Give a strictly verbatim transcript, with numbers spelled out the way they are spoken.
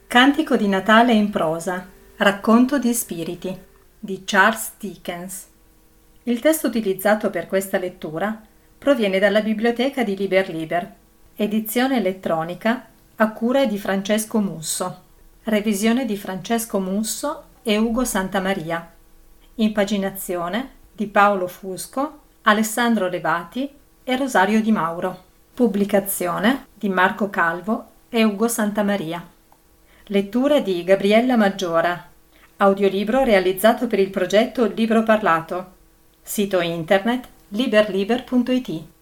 Cantico di Natale in prosa, racconto di spiriti, di Charles Dickens. Il testo utilizzato per questa lettura proviene dalla biblioteca di Liber Liber, edizione elettronica a cura di Francesco Musso, revisione di Francesco Musso e Ugo Santamaria, impaginazione di Paolo Fusco, Alessandro Levati e Rosario Di Mauro, pubblicazione di Marco Calvo e Ugo Santamaria. Lettura di Gabriella Maggiora, audiolibro realizzato per il progetto Libro Parlato, sito internet liber liber punto it.